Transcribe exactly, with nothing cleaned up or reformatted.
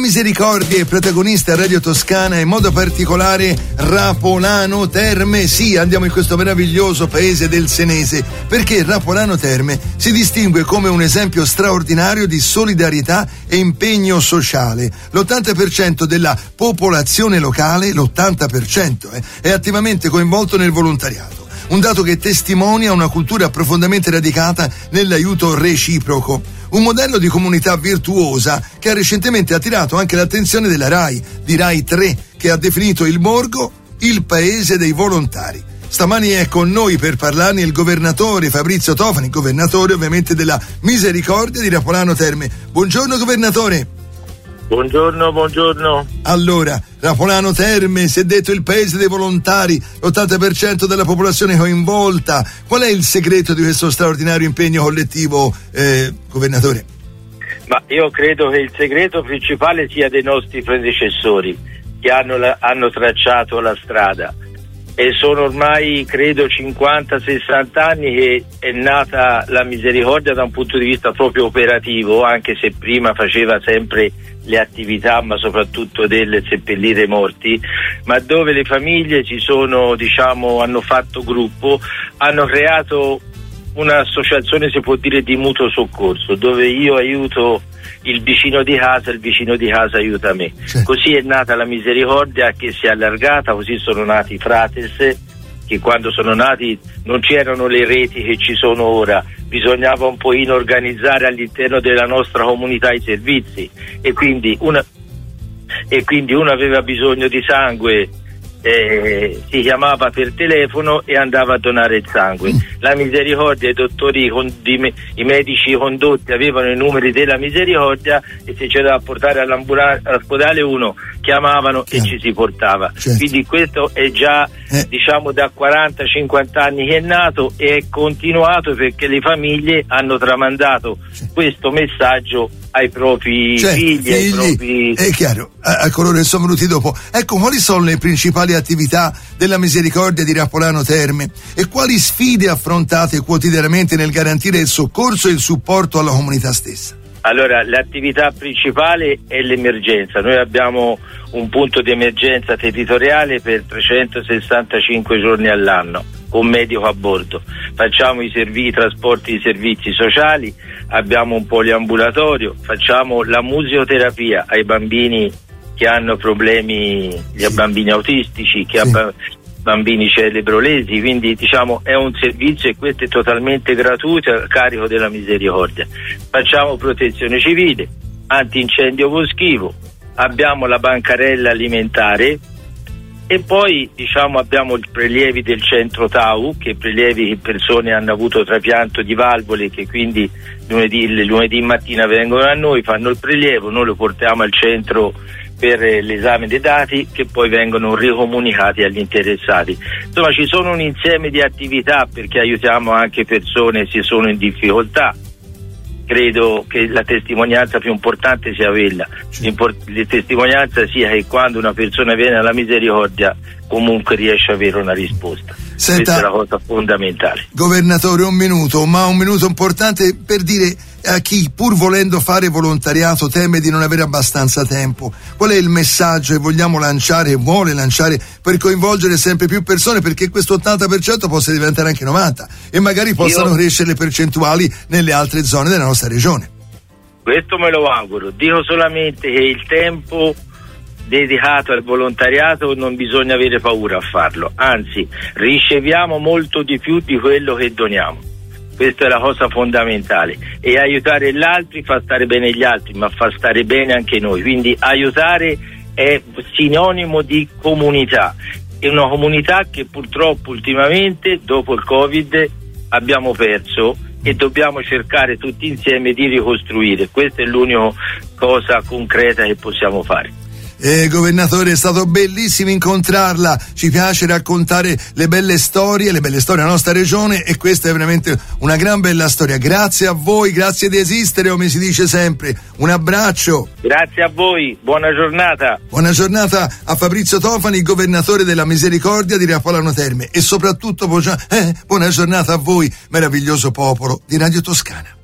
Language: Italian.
Misericordia è protagonista a Radio Toscana, in modo particolare Rapolano Terme. Sì, andiamo in questo meraviglioso paese del Senese, perché Rapolano Terme si distingue come un esempio straordinario di solidarietà e impegno sociale. L'ottanta per cento della popolazione locale, l'ottanta per cento, eh, è attivamente coinvolto nel volontariato. Un dato che testimonia una cultura profondamente radicata nell'aiuto reciproco. Un modello di comunità virtuosa che ha recentemente attirato anche l'attenzione della RAI, di RAI tre, che ha definito il borgo il paese dei volontari. Stamani è con noi per parlarne il governatore Fabrizio Tofani, governatore ovviamente della Misericordia di Rapolano Terme. Buongiorno governatore. Buongiorno, buongiorno. Allora, Rapolano Terme, si è detto il paese dei volontari, l'ottanta per cento della popolazione coinvolta. Qual è il segreto di questo straordinario impegno collettivo, eh, governatore? Ma io credo che il segreto principale sia dei nostri predecessori che hanno, la, hanno tracciato la strada. E sono ormai, credo, cinquanta sessanta anni che è nata la Misericordia da un punto di vista proprio operativo, anche se prima faceva sempre le attività, ma soprattutto del seppellire morti, ma dove le famiglie si sono, diciamo, hanno fatto gruppo, hanno creato un'associazione, si può dire, di mutuo soccorso, dove io aiuto il vicino di casa, il vicino di casa aiuta me. Certo. Così è nata la Misericordia, che si è allargata, così sono nati i Frates, che quando sono nati non c'erano le reti che ci sono ora, bisognava un pochino organizzare all'interno della nostra comunità i servizi, e quindi una, e quindi uno aveva bisogno di sangue, Eh, si chiamava per telefono e andava a donare il sangue. La Misericordia, i dottori, i medici condotti avevano i numeri della Misericordia, e se c'era da portare all'ospedale uno chiamavano e ci si portava. Certo. Quindi questo è già eh. diciamo da quaranta cinquanta anni che è nato, e è continuato perché le famiglie hanno tramandato certo. questo messaggio ai propri certo, figli, figli, ai propri... È chiaro, a, a coloro che sono venuti dopo. Ecco, quali sono le principali attività della Misericordia di Rapolano Terme e quali sfide affrontate quotidianamente nel garantire il soccorso e il supporto alla comunità stessa? Allora, l'attività principale è l'emergenza. Noi abbiamo un punto di emergenza territoriale per trecentosessantacinque giorni all'anno, con medico a bordo. Facciamo i, servi- i trasporti di servizi sociali, abbiamo un poliambulatorio, facciamo la museoterapia ai bambini che hanno problemi, gli sì. bambini autistici, che sì. abba- bambini cerebrolesi, quindi diciamo è un servizio, e questo è totalmente gratuito a carico della Misericordia. Facciamo protezione civile, antincendio boschivo, abbiamo la bancarella alimentare, e poi diciamo abbiamo i prelievi del centro Tau, che prelievi che persone hanno avuto trapianto di valvole, che quindi lunedì, lunedì mattina vengono a noi, fanno il prelievo, noi lo portiamo al centro per l'esame dei dati, che poi vengono ricomunicati agli interessati. Insomma, ci sono un insieme di attività, perché aiutiamo anche persone se sono in difficoltà. Credo che la testimonianza più importante sia quella. La testimonianza sia che quando una persona viene alla Misericordia comunque riesce a avere una risposta. Senta, questa è la cosa fondamentale. Governatore, un minuto, ma un minuto importante per dire a chi, pur volendo fare volontariato, teme di non avere abbastanza tempo. Qual è il messaggio che vogliamo lanciare e vuole lanciare per coinvolgere sempre più persone, perché questo ottanta per cento possa diventare anche novanta e magari possano Io... crescere le percentuali nelle altre zone della nostra regione? Questo me lo auguro. Dico solamente che il tempo dedicato al volontariato non bisogna avere paura a farlo, anzi riceviamo molto di più di quello che doniamo. Questa è la cosa fondamentale, e aiutare gli altri fa stare bene gli altri, ma fa stare bene anche noi. Quindi aiutare è sinonimo di comunità, è una comunità che purtroppo ultimamente dopo il Covid abbiamo perso, e dobbiamo cercare tutti insieme di ricostruire. Questa è l'unica cosa concreta che possiamo fare. Eh, governatore, è stato bellissimo incontrarla, ci piace raccontare le belle storie, le belle storie della nostra regione, e questa è veramente una gran bella storia. Grazie a voi, grazie di esistere, come si dice sempre. Un abbraccio. Grazie a voi, buona giornata. Buona giornata a Fabrizio Tofani, governatore della Misericordia di Rapolano Terme, e soprattutto eh, buona giornata a voi, meraviglioso popolo di Radio Toscana.